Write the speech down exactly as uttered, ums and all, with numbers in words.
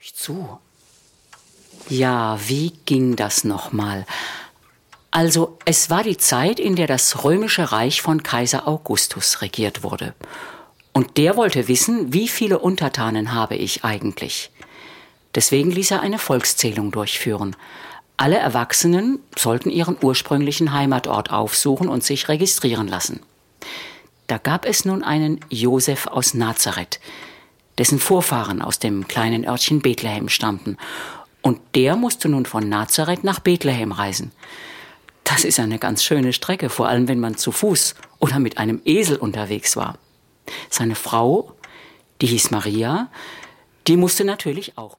plötzlich zu. Ja, wie ging das nochmal? Also, es war die Zeit, in der das Römische Reich von Kaiser Augustus regiert wurde. Und der wollte wissen, wie viele Untertanen habe ich eigentlich? Deswegen ließ er eine Volkszählung durchführen. Alle Erwachsenen sollten ihren ursprünglichen Heimatort aufsuchen und sich registrieren lassen. Da gab es nun einen Josef aus Nazareth, dessen Vorfahren aus dem kleinen Örtchen Bethlehem stammten. Und der musste nun von Nazareth nach Bethlehem reisen. Das ist eine ganz schöne Strecke, vor allem wenn man zu Fuß oder mit einem Esel unterwegs war. Seine Frau, die hieß Maria, die musste natürlich auch